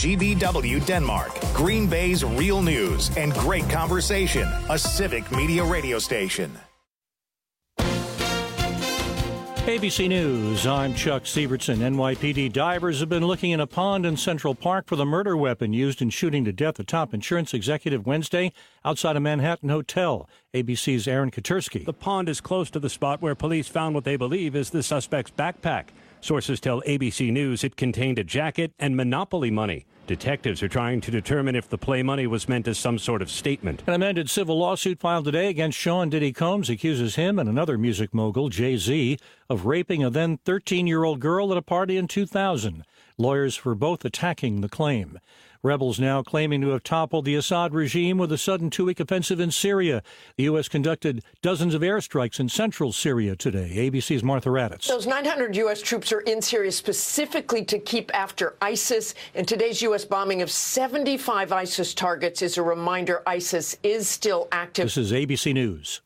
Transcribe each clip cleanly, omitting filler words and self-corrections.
GVW Denmark. Green Bay's real news and great conversation. A Civic Media radio station. ABC News, I'm Chuck Sievertson. NYPD divers have been looking in a pond in Central Park for the murder weapon used in shooting to death a top insurance executive Wednesday outside a Manhattan hotel. ABC's Aaron Katersky. The pond is close to the spot where police found what they believe is the suspect's backpack. Sources tell ABC News it contained a jacket and Monopoly money. Detectives are trying to determine if the play money was meant as some sort of statement. An amended civil lawsuit filed today against Sean Diddy Combs accuses him and another music mogul, Jay-Z, of raping a then 13-year-old girl at a party in 2000. Lawyers for both attacking the claim. Rebels now claiming to have toppled the Assad regime with a sudden two-week offensive in Syria. The U.S. conducted dozens of airstrikes in central Syria today. ABC's Martha Raddatz. Those 900 U.S. troops are in Syria specifically to keep after ISIS. And today's U.S. bombing of 75 ISIS targets is a reminder ISIS is still active. This is ABC News.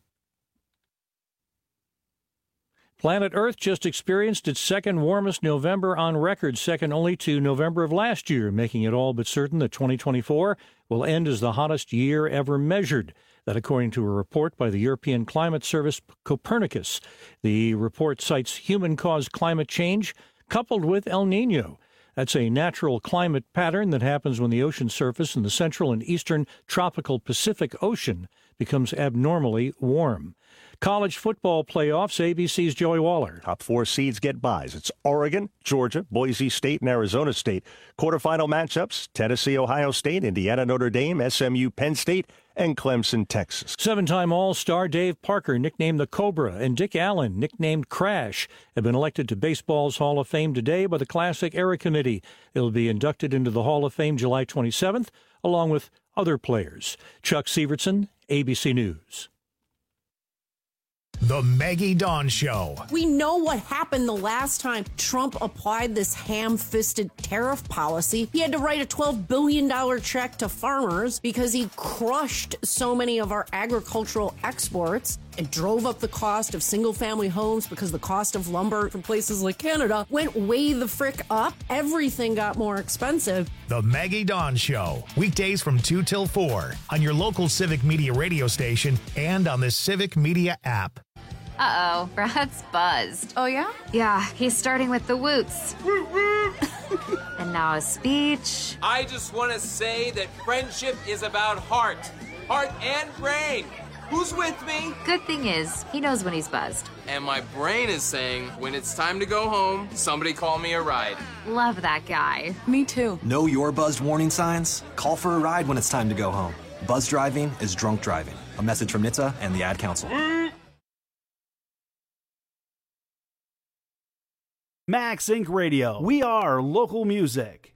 Planet Earth just experienced its second warmest November on record, second only to November of last year, making it all but certain that 2024 will end as the hottest year ever measured. That according to a report by the European Climate Service Copernicus. The report cites human-caused climate change coupled with El Niño. That's a natural climate pattern that happens when the ocean surface in the central and eastern tropical Pacific Ocean becomes abnormally warm. College football playoffs, ABC's Joey Waller. Top four seeds get byes. It's Oregon, Georgia, Boise State, and Arizona State. Quarterfinal matchups, Tennessee, Ohio State, Indiana, Notre Dame, SMU, Penn State, and Clemson, Texas. Seven-time All-Star Dave Parker, nicknamed the Cobra, and Dick Allen, nicknamed Crash, have been elected to Baseball's Hall of Fame today by the Classic Era Committee. They'll be inducted into the Hall of Fame July 27th, along with other players. Chuck Sievertson, ABC News. The Maggie Dawn Show. We know what happened the last time Trump applied this ham-fisted tariff policy. He had to write a $12 billion check to farmers because he crushed so many of our agricultural exports and drove up the cost of single-family homes because the cost of lumber from places like Canada went way the frick up. Everything got more expensive. The Maggie Dawn Show. Weekdays from 2 till 4 on your local Civic Media radio station and on the Civic Media app. Uh-oh, Brad's buzzed. Oh, yeah? Yeah, he's starting with the woots. And now a speech. I just want to say that friendship is about heart and brain. Who's with me? Good thing is, he knows when he's buzzed. And my brain is saying, when it's time to go home, somebody call me a ride. Love that guy. Me too. Know your buzzed warning signs? Call for a ride when it's time to go home. Buzz driving is drunk driving. A message from NHTSA and the Ad Council. Max Inc. Radio. We are local music.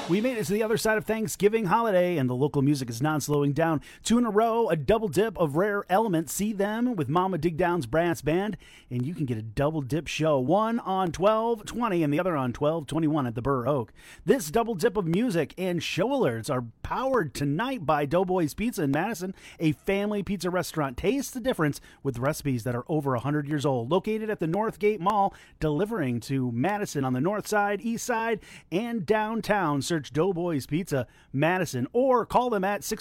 We made it to the other side of Thanksgiving holiday, and the local music is not slowing down. 2 in a row, a double dip of Rare Element. See them with Mama Dig Down's brass band, and you can get a double dip show, one on 12/20 and the other on 12/21 at the Burr Oak. This double dip of music and show alerts are powered tonight by Doughboys Pizza in Madison, a family pizza restaurant. Taste the difference with recipes that are over 100 years old. Located at the Northgate Mall, delivering to Madison on the north side, east side, and downtown. Search Doughboys Pizza Madison or call them at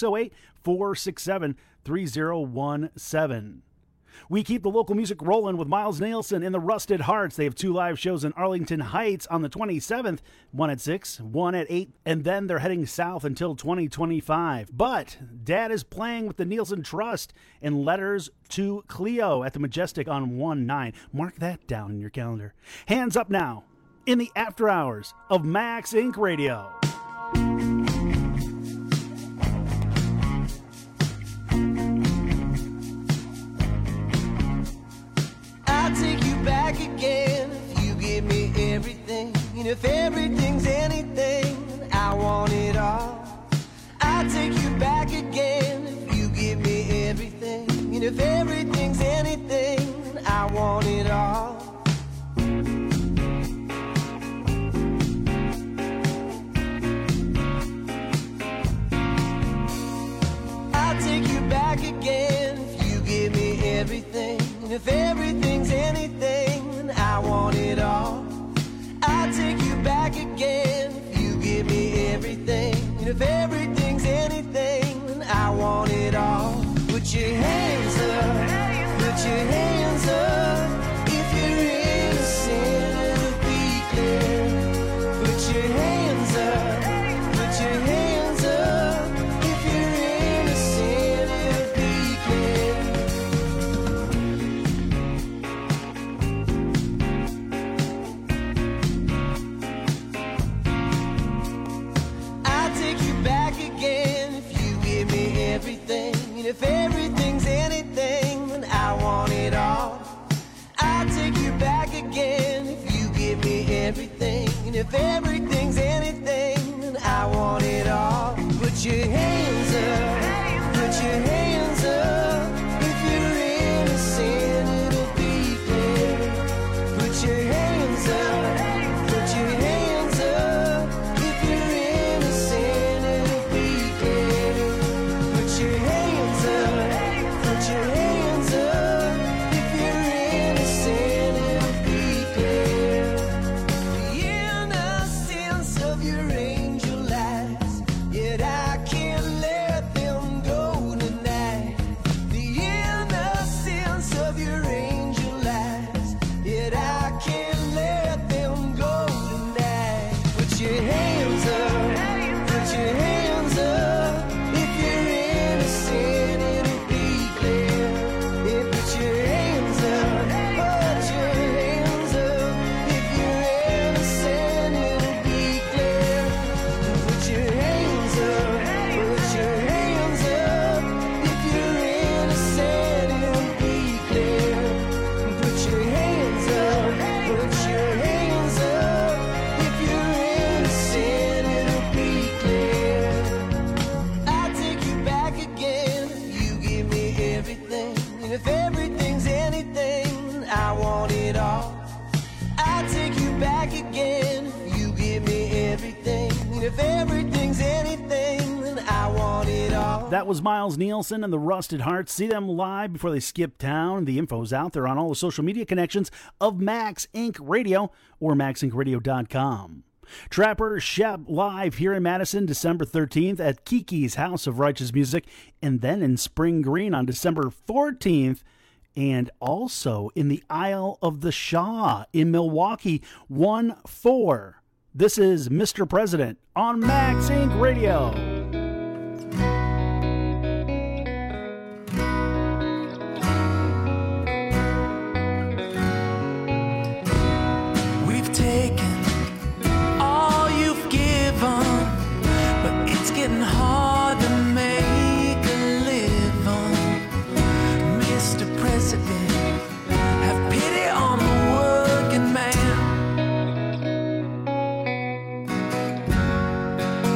608-467-3017. We keep the local music rolling with Miles Nielsen and the Rusted Hearts. They have 2 live shows in Arlington Heights on the 27th, one at 6, one at 8, and then they're heading south until 2025. But Dad is playing with the Nielsen Trust in Letters to Cleo at the Majestic on 1/9. Mark that down in your calendar. Hands up now in the after hours of Max Inc. Radio. I'll take you back again if you give me everything. And if everything's anything, I want it all. I'll take you back again if you give me everything. And if everything's anything, I want it all. I'll take you back again if you give me everything. And if everything's anything, I want it all. I'll take you back again if you give me everything. And if everything's anything, I want it all. Put your hands up, put your hands up. If you're innocent, it'll be clear. Put your hands up, put your hands up. If you're innocent, it'll be clear. I'll take you back again if you give me everything. And if everything's anything, then I want it all. I'll take you back again if you give me everything. And if everything's anything, then I want it all. Put your hands up, put your hands up. If you're innocent, it'll be clear. Put your hands up, put your hands up. If you're innocent, it'll be clear. Put your hands up, put your hands up. If you're innocent, it'll be clear. The innocence of your angel eyes, yet I can't let them go tonight. The innocence of your angel eyes, yet I can't let them go tonight. Put your hands up, put your hands up. If you're innocent, it'll be clear. Yeah, put your hands up, put your hands up. If you're innocent, it'll be clear. Put your hands up, put your hands up. If you're innocent, it'll be clear. Put your hands up, put your hands up. If you're innocent, it'll be clear. I'll take you back again if you give me everything. And if everything's anything, I want it all. I'll take you back again if you give me everything. And if everything's anything, then I want it all. That was Miles Nielsen and the Rusted Hearts. See them live before they skip town. The info's out there on all the social media connections of Max Inc. Radio or maxincradio.com. Trapper Shep live here in Madison December 13th at Kiki's House of Righteous Music, and then in Spring Green on December 14th, and also in the Isle of the Shaw in Milwaukee 1-4. This is Mr. President on Max Inc. Radio. We've taken all you've given, but it's getting hard to make a living. Mr. President, have pity on the working man.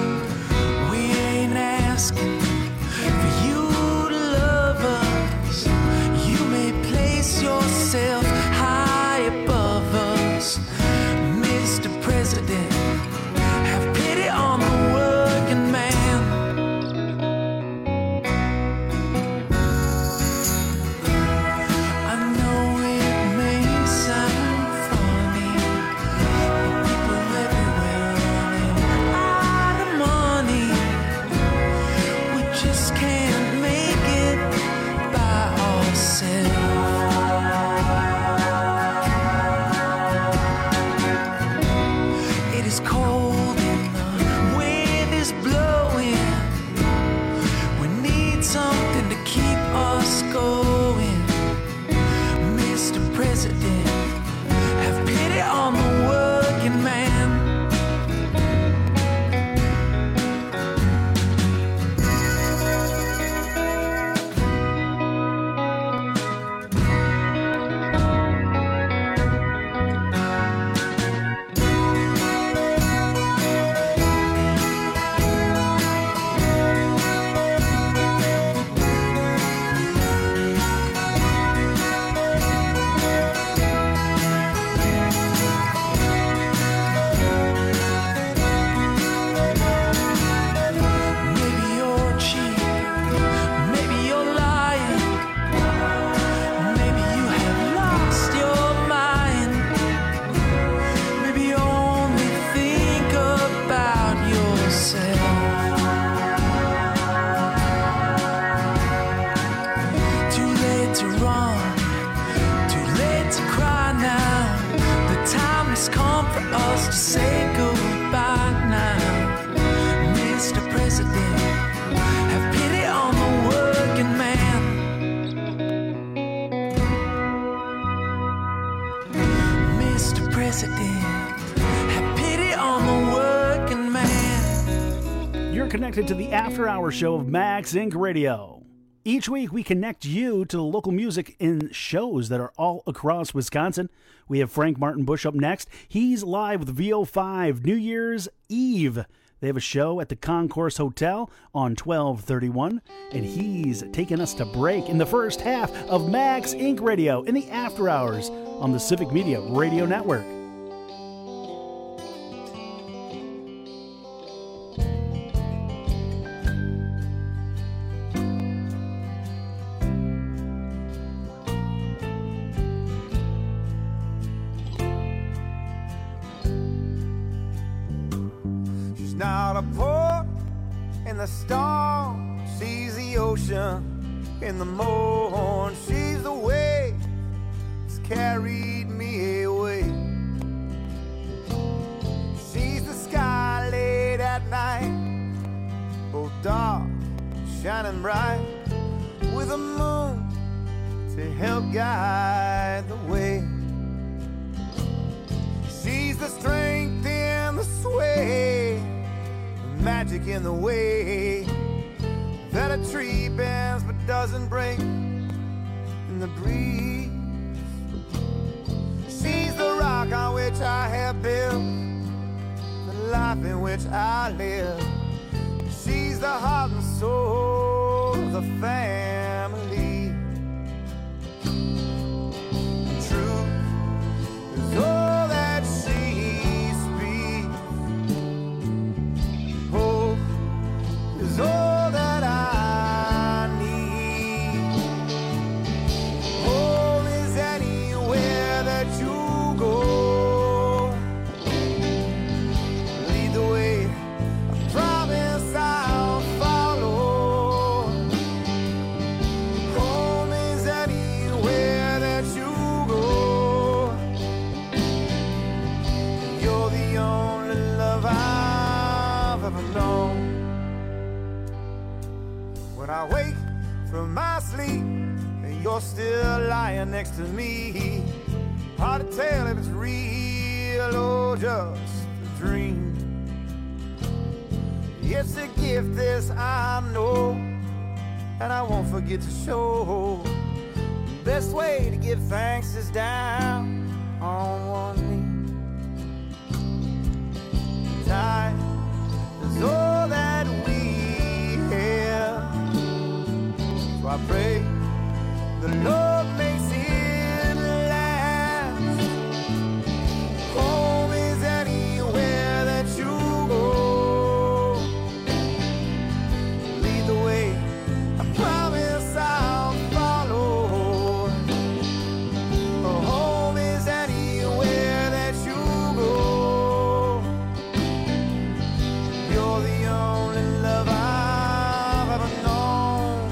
asking for you to love us. You may place yourself high above us, Mr. President. Have pity on the working man. I know it may sound funny, but people everywhere running out of money. We just can't make it by ourselves. It is cold and the wind is blowing. We need something to keep us going. Mr. President, have pity on the working man. Maybe you're cheating, maybe you're lying, maybe you have lost your mind, maybe you only think about yourself. Too late to run, too late to cry now. The time has come for us to say goodbye now. Mr. President, have pity on the working man. Mr. President, have pity on the working man. You're connected to the After Hours show of Max Inc. Radio. Each week, we connect you to the local music in shows that are all across Wisconsin. We have Frank Martin Bush up next. He's live with VO5 New Year's Eve. They have a show at the Concourse Hotel on 12/31, and he's taking us to break in the first half of Max Inc. Radio in the After Hours on the Civic Media Radio Network. She's not a port in the storm. She's the ocean in the morn. She's the wave that's carried me away. She's the sky late at night, both dark and shining bright, with a moon to help guide the way. She's the strength in the sway, the magic in the way that a tree bends but doesn't break in the breeze. She's the rock on which I have built the life in which I live. She's the heart and soul of the family. Truth is all that she speaks. Hope is all that I need. Home is anywhere that you go. Lead the way, I promise I'll follow. Home is anywhere that you go. You're the only love I've ever known. When I wake from my sleep and you're still lying next to me, hard to tell if it's real or just a dream. It's a gift, this I know, and I won't forget to show. The best way to give thanks is down on one knee. Time is all that we have. I pray the Lord makes it last. Home is anywhere that you go. Lead the way, I promise I'll follow. Home is anywhere that you go. You're the only love I've ever known.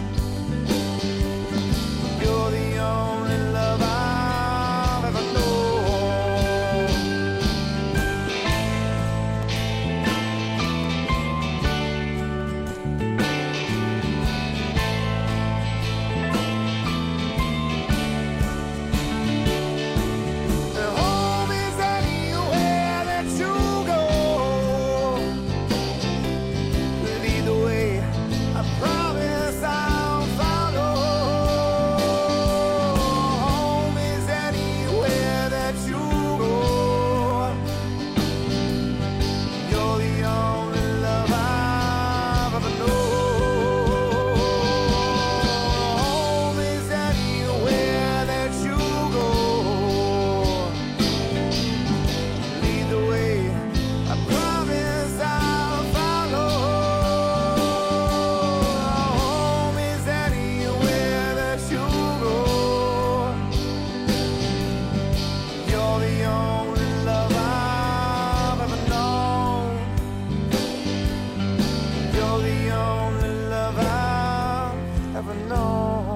You're the only love I've ever known. Home is anywhere that you go. Lead the way, I promise I'll follow. Home is anywhere that you go. You're the only love I've ever known. Home is anywhere that you go. Lead the way, I promise I'll follow. Home is anywhere that you go. You're the only love I've ever known. You're the only love I've ever known.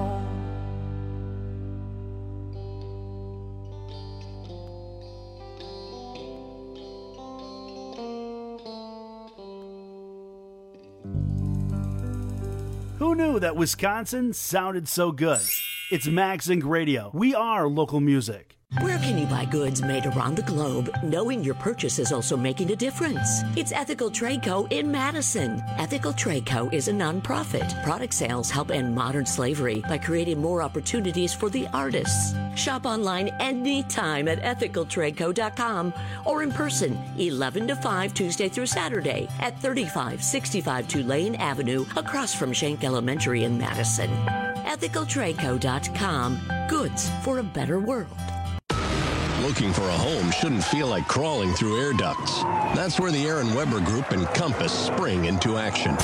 Who knew that Wisconsin sounded so good? It's Max Inc. Radio. We are local music. Where can you buy goods made around the globe, knowing your purchase is also making a difference? It's Ethical Trade Co. in Madison. Ethical Trade Co. is a nonprofit. Product sales help end modern slavery by creating more opportunities for the artists. Shop online anytime at ethicaltradeco.com or in person 11 to 5 Tuesday through Saturday at 3565 Tulane Avenue across from Schenck Elementary in Madison. ethicaltradeco.com. Goods for a better world. Looking for a home shouldn't feel like crawling through air ducts. That's where the Aaron Weber Group and Compass spring into action.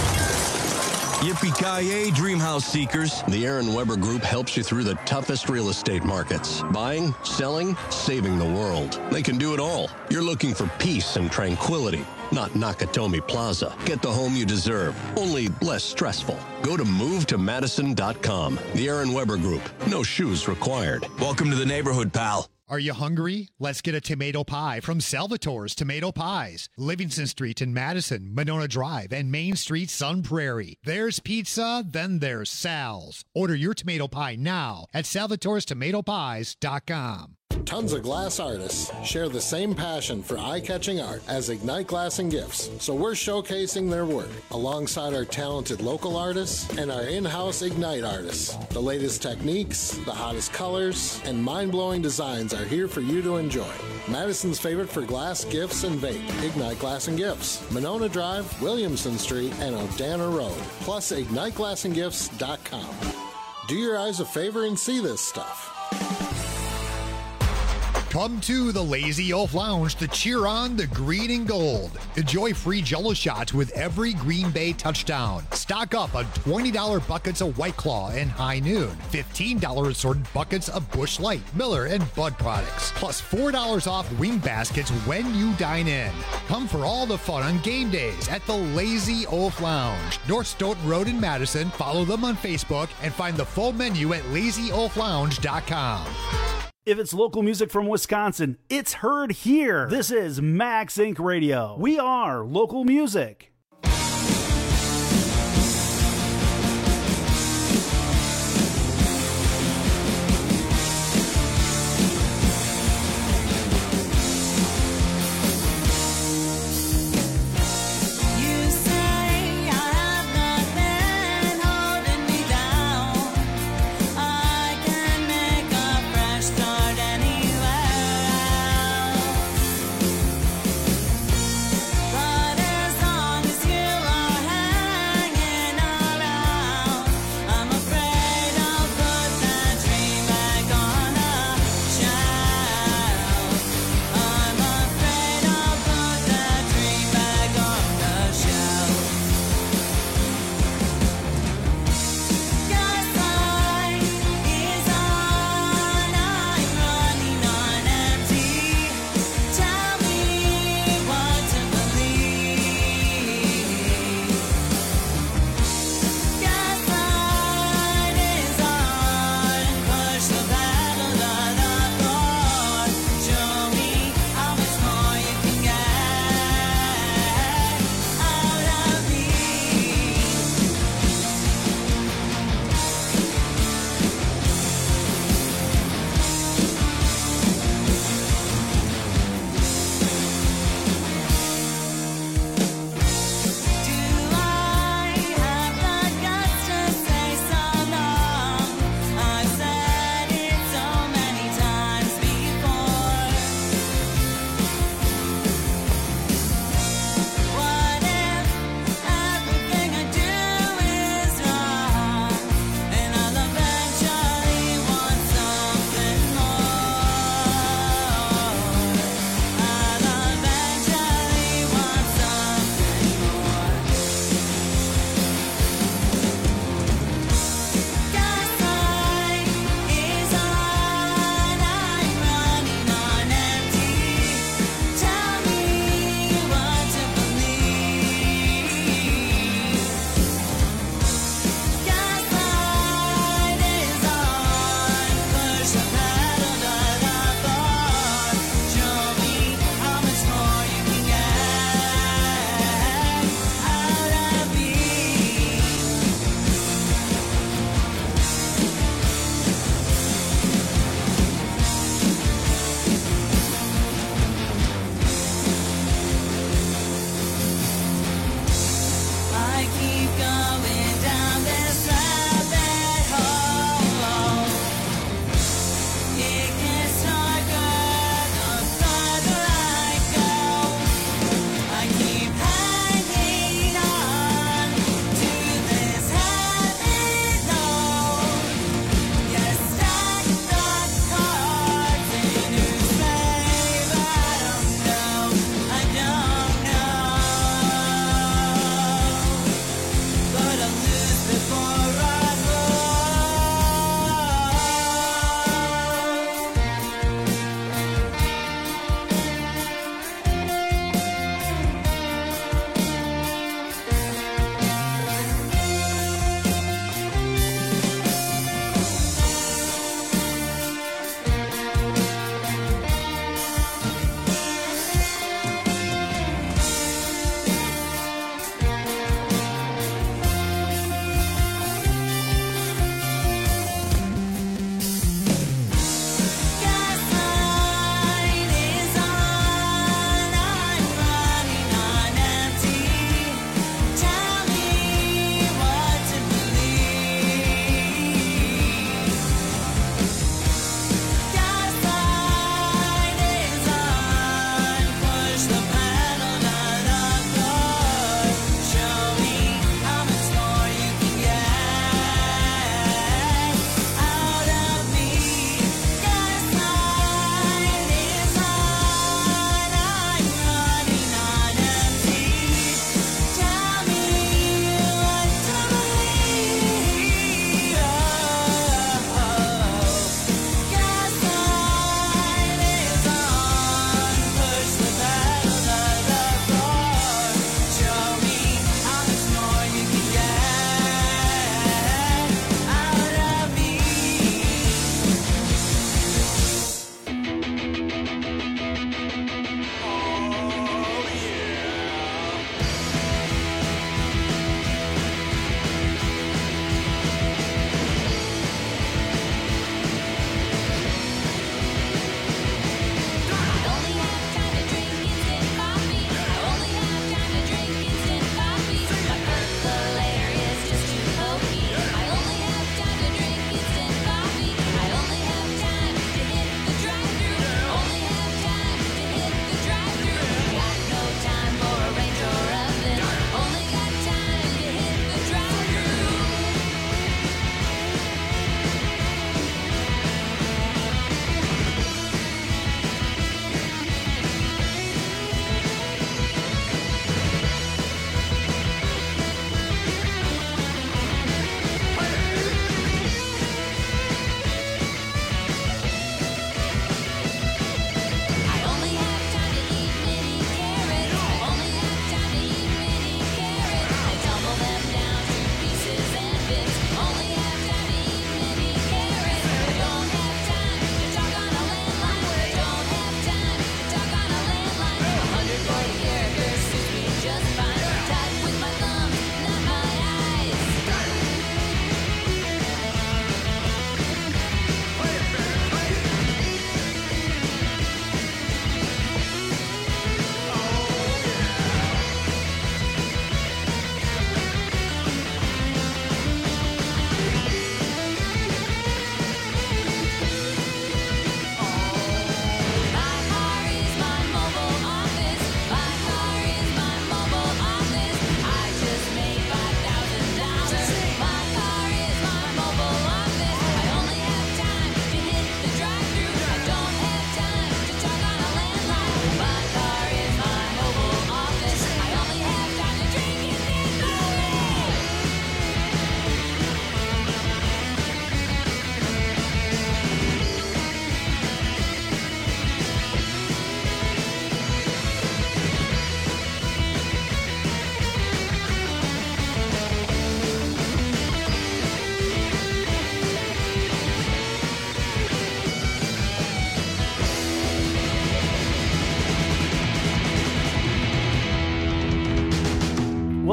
Yippee-ki-yay, dream house seekers. The Aaron Weber Group helps you through the toughest real estate markets. Buying, selling, saving the world. They can do it all. You're looking for peace and tranquility, not Nakatomi Plaza. Get the home you deserve, only less stressful. Go to movetomadison.com. The Aaron Weber Group. No shoes required. Welcome to the neighborhood, pal. Are you hungry? Let's get a tomato pie from Salvatore's Tomato Pies. Livingston Street in Madison, Monona Drive, and Main Street, Sun Prairie. There's pizza, then there's Sal's. Order your tomato pie now at salvatorestomatopies.com. Tons of glass artists share the same passion for eye-catching art as Ignite Glass and Gifts, so we're showcasing their work alongside our talented local artists and our in-house Ignite artists. The latest techniques, the hottest colors, and mind-blowing designs are here for you to enjoy. Madison's favorite for glass, gifts, and vape, Ignite Glass and Gifts, Monona Drive, Williamson Street, and Odana Road, plus IgniteGlassandGifts.com. Do your eyes a favor and see this stuff. Come to the Lazy Oaf Lounge to cheer on the green and gold. Enjoy free Jell-O shots with every Green Bay touchdown. Stock up on $20 buckets of White Claw and High Noon. $15 assorted buckets of Busch Light, Miller, and Bud products. Plus $4 off wing baskets when you dine in. Come for all the fun on game days at the Lazy Oaf Lounge. North Stoughton Road in Madison. Follow them on Facebook and find the full menu at lazyoaflounge.com. If it's local music from Wisconsin, it's heard here. This is Max Inc. Radio. We are local music. But as long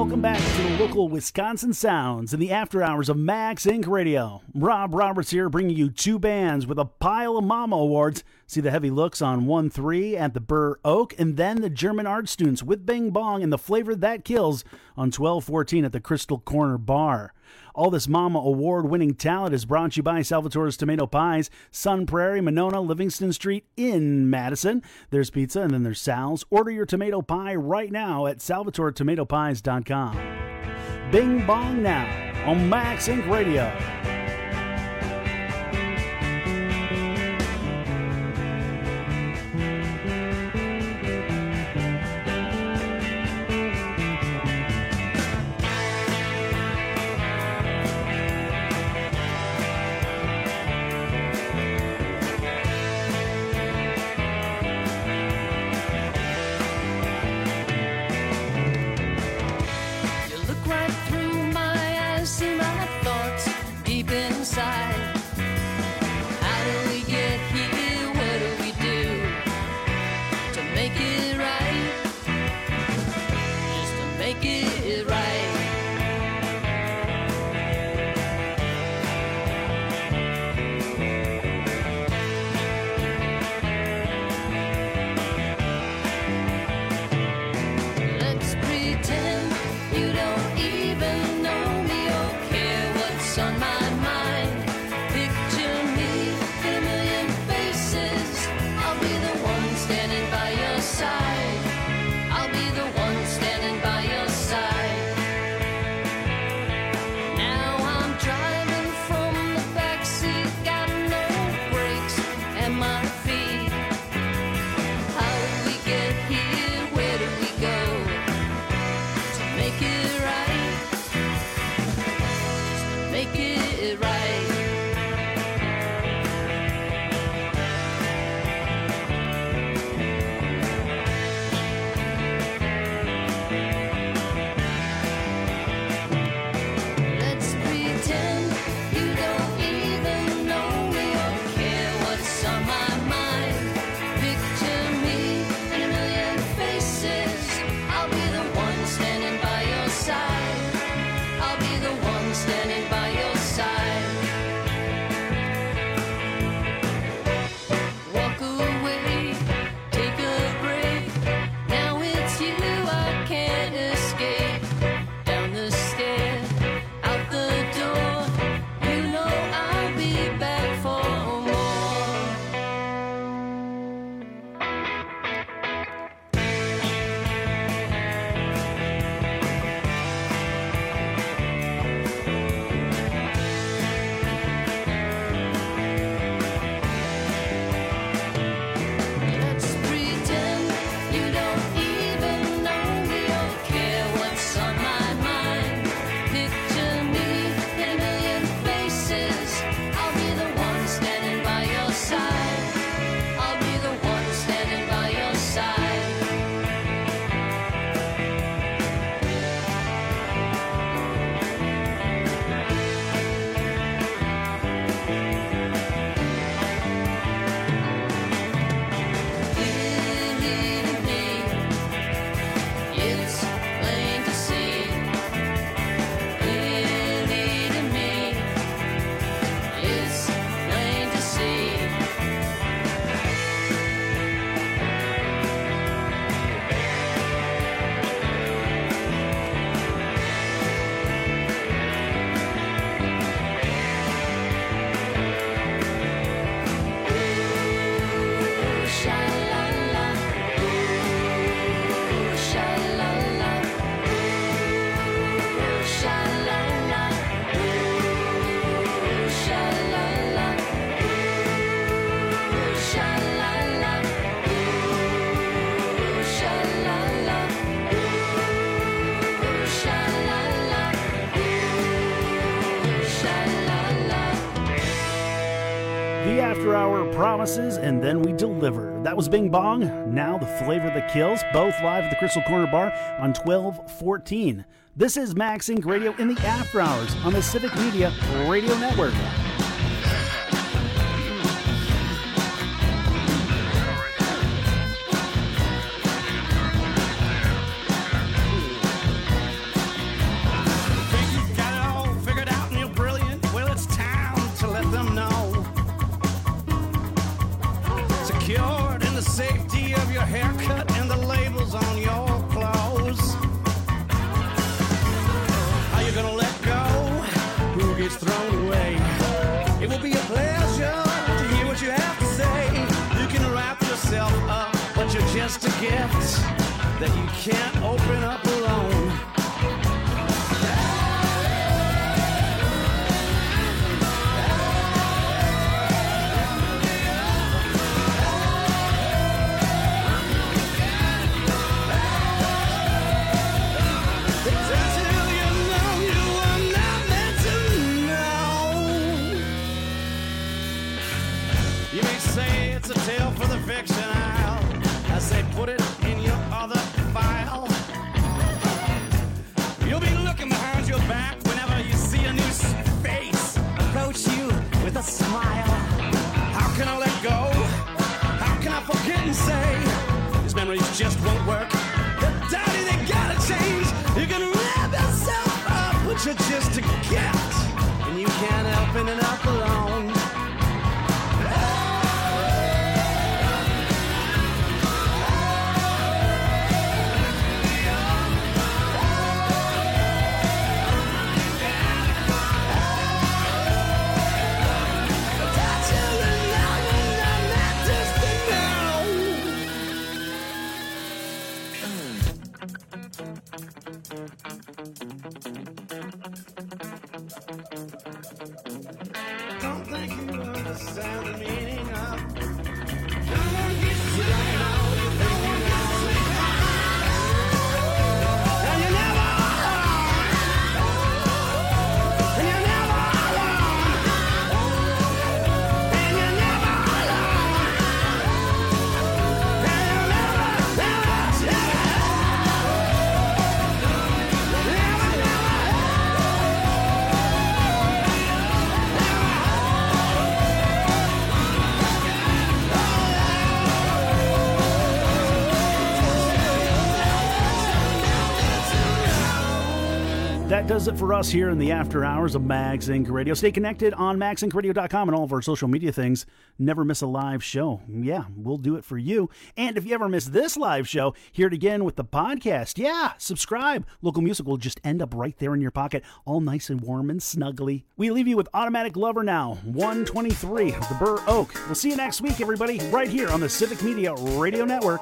Welcome back to the local Wisconsin sounds in the after hours of Max Inc. Radio. Rob Roberts here, bringing you two bands with a pile of Mama Awards. See the heavy looks on 1-3 at the Burr Oak, and then the German art students with Bing Bong and the Flavor That Kills on 12-14 at the Crystal Corner Bar. All this Mama Award-winning talent is brought to you by Salvatore's Tomato Pies, Sun Prairie, Monona, Livingston Street in Madison. There's pizza, and then there's Sal's. Order your tomato pie right now at salvatoretomatopies.com. Bing Bong now on Max Inc. Radio. The After Hour promises, and then we deliver. That was Bing Bong, now the Flavor That Kills, both live at the Crystal Corner Bar on 12-14. This is Max Inc. Radio in the After Hours on the Civic Media Radio Network. gets thrown away. It will be a pleasure to hear what you have to say. You can wrap yourself up, but you're just a gift that you can't open up alone. It's a tale for the fiction aisle. I say put it in your other file. You'll be looking behind your back whenever you see a new face approach you with a smile. How can I let go? How can I forget and say these memories just won't work? The daddy, they gotta change. You can wrap yourself up, but you're just a gift, and you can't help it up alone. Don't think you understand the meaning of. Come on, get sleep. Come on, get sleep. And you're never alone. And you're never alone. And you're never alone. And you're never, never, That does it for us here in the after hours of Mags Inc. Radio. Stay connected on magsinkradio.com and all of our social media things. Never miss a live show. Yeah, we'll do it for you. And if you ever miss this live show, hear it again with the podcast. Yeah, subscribe. Local music will just end up right there in your pocket, all nice and warm and snuggly. We leave you with Automatic Lover now, 123, the Burr Oak. We'll see you next week, everybody, right here on the Civic Media Radio Network.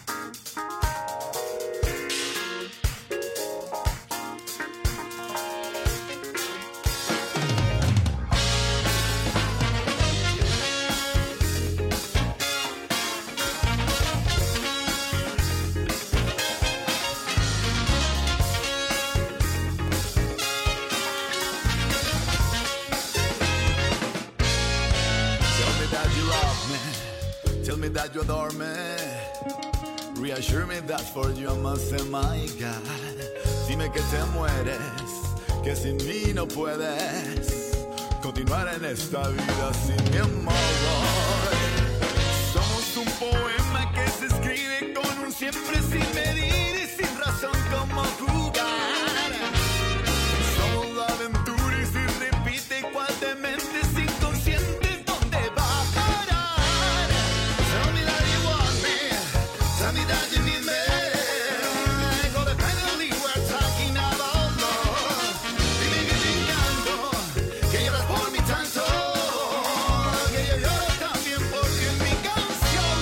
That you adore me, reassure me that for you I must say my God. Dime que te mueres, que sin mí no puedes continuar en esta vida sin mi amor. Somos un poema que se escribe con un siempre sin medir y sin razón como jugar. Somos la aventura y si repite igual de mentes inconscientes, ¿dónde va a parar? Tell me that you want me, tell me that you need me. Codependently we're talking about love. Dime que te encanto, que lloras por mí tanto, que yo lloro también porque en mi canción.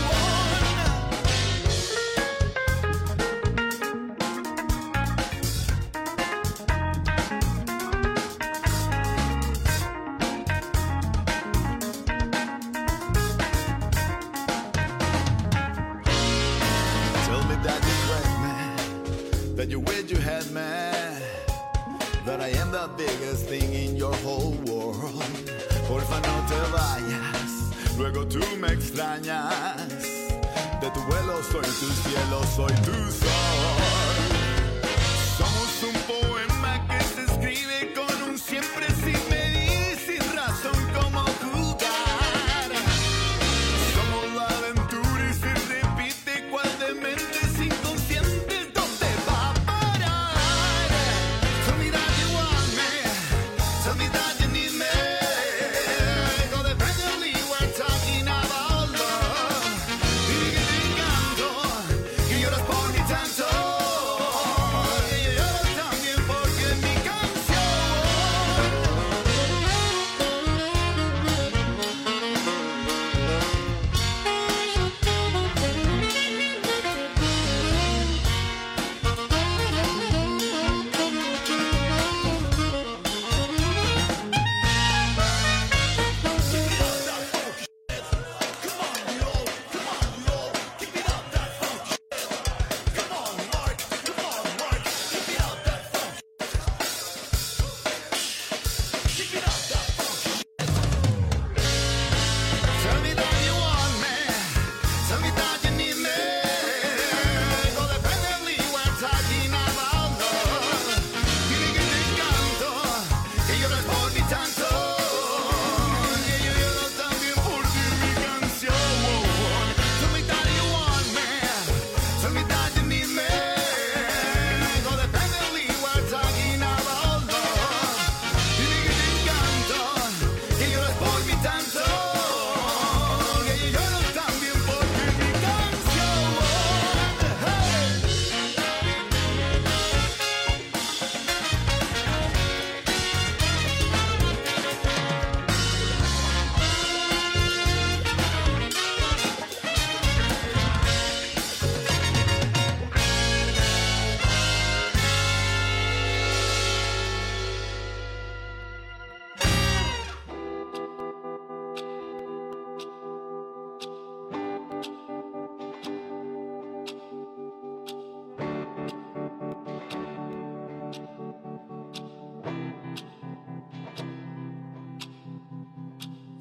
Tell me that you tried me, that you wish you had me, that I am the biggest thing in your whole world. Porfa no te vayas, luego tú me extrañas. De tu vuelo soy tu cielo, soy tu sol. Somos un poema que se escribe con un siempre sin medir y sin razón como jugar. Somos la aventura y se repite cual de mentes inconscientes, ¿dónde va a parar? Tell me that you want me, tell me that you need me. Codependently we're talking about love. Dime que te encanto, que lloras por mí tanto, que yo lloro también por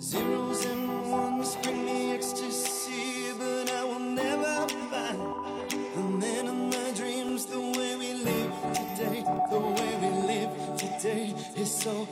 Zeros and ones bring me ecstasy, but I will never find the man of my dreams. The way we live today, the way we live today is so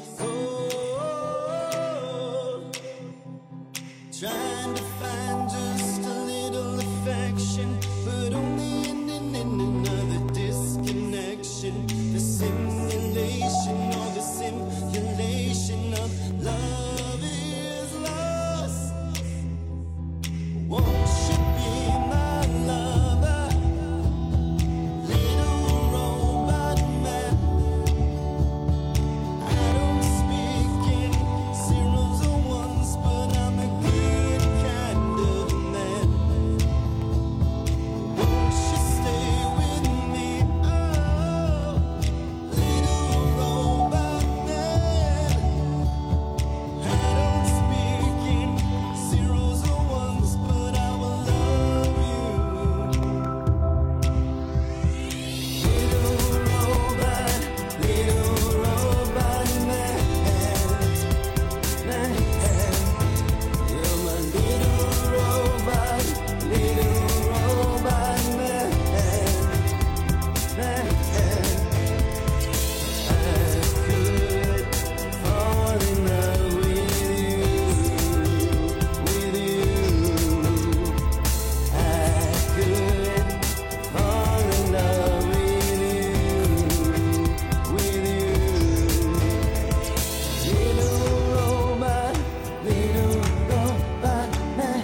cold. Trying to find just a little affection, but only ending in another disconnection. The simulation, or the simulation of love is lost. Won't you be my lover, little robot man? I don't speak in zeros or ones, but I'm a good kind of man. Won't you stay with me? Oh, little robot man. I don't speak in zeros or ones, but I will love you. Little robot man. You're my little robot man. I could fall in love with you. I could fall in love with you. Little robot man.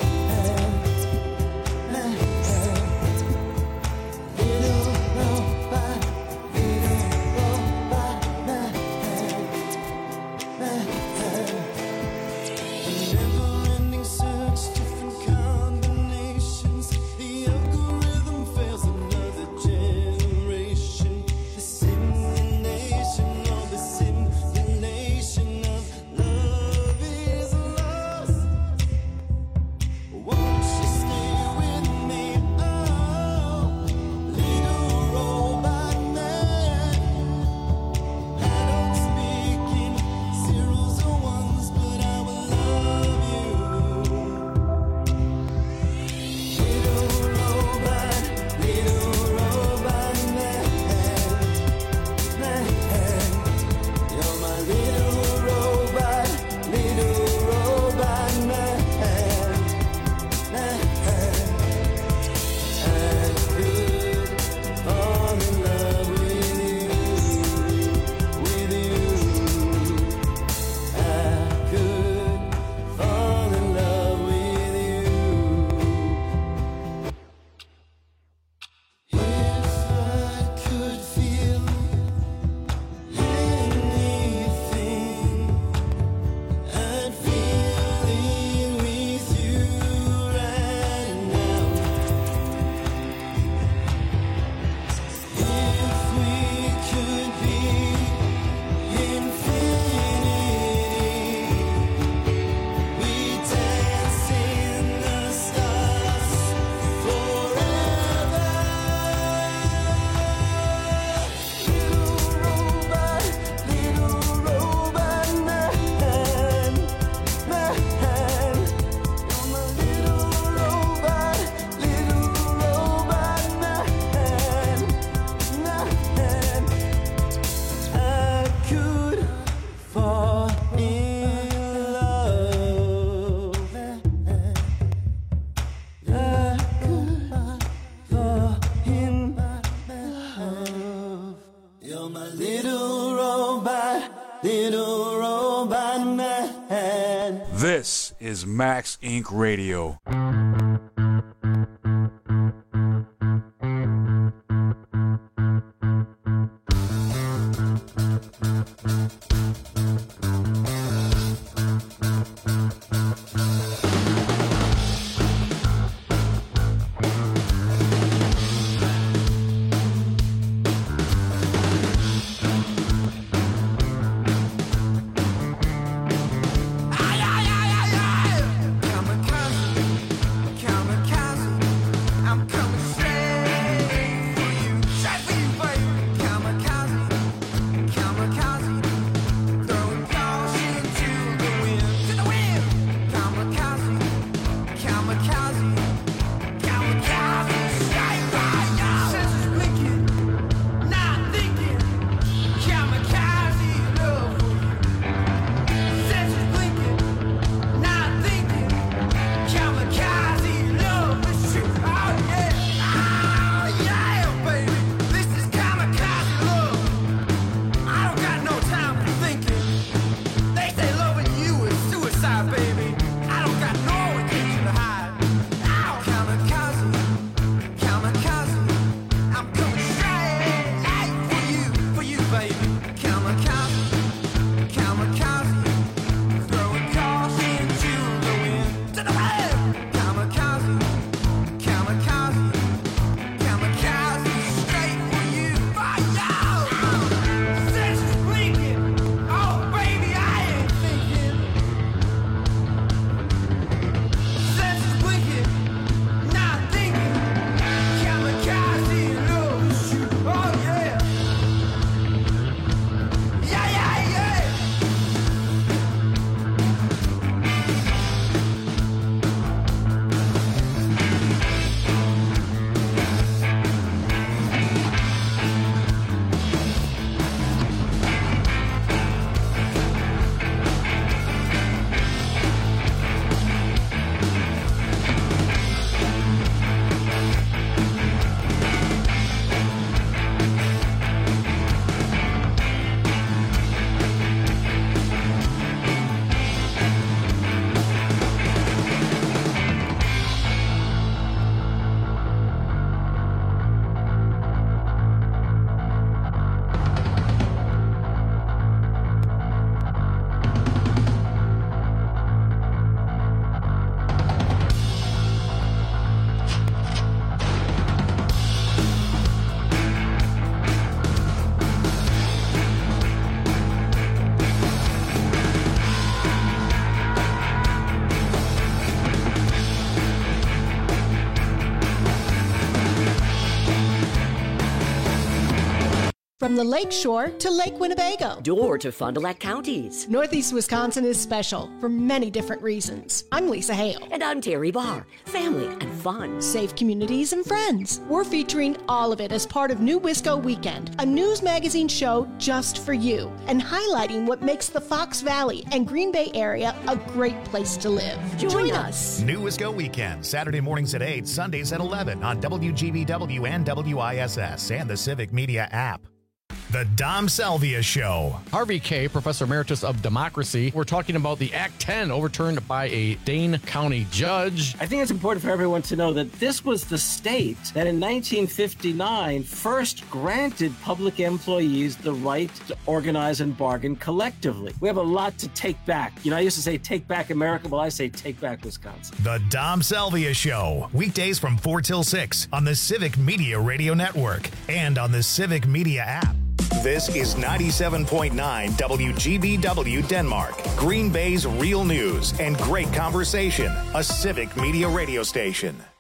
Never-ending search, different combinations. The algorithm fails another generation. The simulation, or the simulation of love is lost. Won't you stay with me? Oh, little robot man. I don't speak in zeros or ones, but I will love you. Little robot man. You're my little robot man. I could fall in love with you. I could fall in love with you. If I could feel anything, I'd feel it with you right now. If we could be infinity, we dance in the stars forever. Little robot man. You're my little robot man. I could fall in love. I could fall in love. You're my little robot man. This is Max Inc. Radio. I'm a From the Lakeshore to Lake Winnebago. Or to Fond du Lac counties. Northeast Wisconsin is special for many different reasons. I'm Lisa Hale. And I'm Terry Barr. Family and fun. Safe communities and friends. We're featuring all of it as part of New Wisco Weekend, a news magazine show just for you, and highlighting what makes the Fox Valley and Green Bay area a great place to live. Join us. New Wisco Weekend, Saturday mornings at 8, Sundays at 11 on WGBW and WISS and the Civic Media app. The Dom Salvia Show. Harvey Kaye, Professor Emeritus of Democracy. We're talking about the Act 10 overturned by a Dane County judge. I think it's important for everyone to know that this was the state that in 1959 first granted public employees the right to organize and bargain collectively. We have a lot to take back. I used to say take back America. Well, I say take back Wisconsin. The Dom Salvia Show. Weekdays from 4 till 6 on the Civic Media Radio Network and on the Civic Media app. This is 97.9 WGBW Denmark, Green Bay's real news and great conversation, a Civic Media radio station.